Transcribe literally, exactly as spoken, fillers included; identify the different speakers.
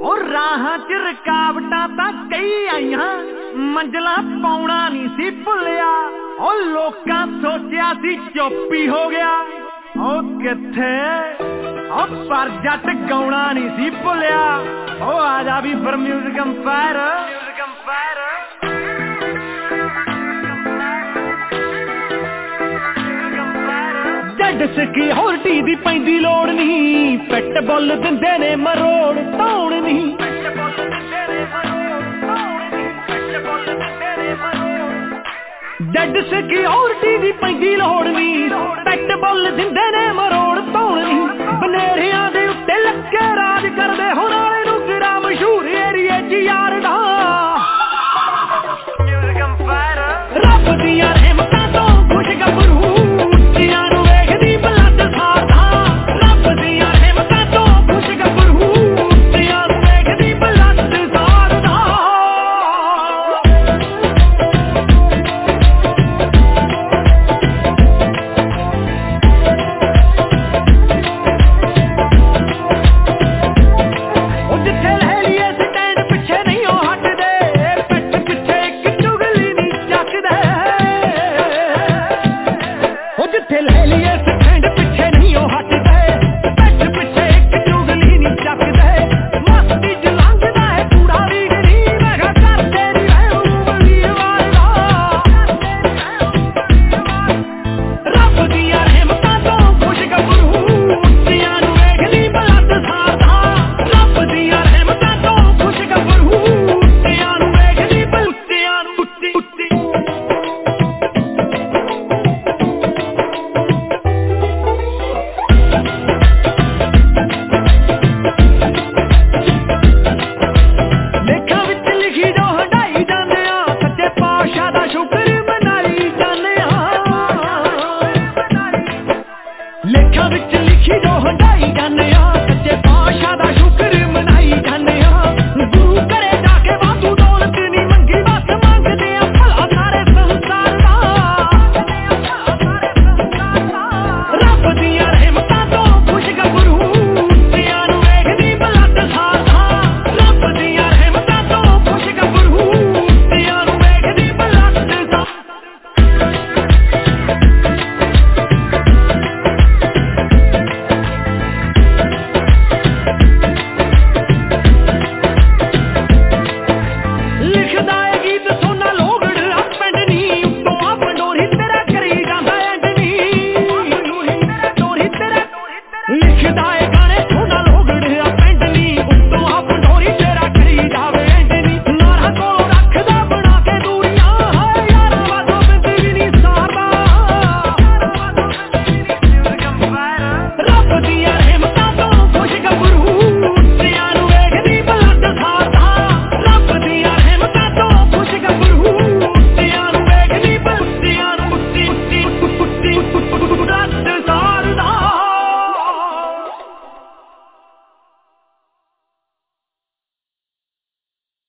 Speaker 1: ਉਹ ਰਾਹਾਂ ਚ ਰੁਕਾਵਟਾਂ ਤਾਂ ਕਈ ਆਈਆਂ, ਮੰਜ਼ਲਾਂ ਪਾਉਣਾ ਨਹੀਂ ਸੀ ਭੁੱਲਿਆ। ਉਹ ਲੋਕਾਂ ਸੋਚਿਆ ਸੀ ਚੁੱਪ ਹੀ ਹੋ ਗਿਆ, ਉਹ ਕਿੱਥੇ ਉਹ ਪਰ ਜੱਟ ਗਾਉਣਾ ਨਹੀਂ ਸੀ ਭੁੱਲਿਆ। ਉਹ ਆ ਜਾ ਵੀ ਫਿਰ music umpire, music umpire. Jatt security ਦੀ ਪੈਂਦੀ ਲੋੜ ਨਹੀਂ, ਪਿੱਟ ਬੁੱਲ ਦਿੰਦੇ ਨੇ ਮਰੋੜ ਧੌਣ ਨਹੀਂ। ਜੱਟ ਸਿਕਿਉਰਿਟੀ ਦੀ ਪੈਂਦੀ ਲੋੜ ਨਹੀਂ, ਪਿੱਟ ਬੁੱਲ ਦਿੰਦੇ ਨੇ ਮਰੋੜ ਧੌਣ ਨਹੀਂ। ਬਨੇਰਿਆਂ ਦੇ ਉੱਤੇ ਲੱਗੇ ਰਾਜ ਕਰਦੇ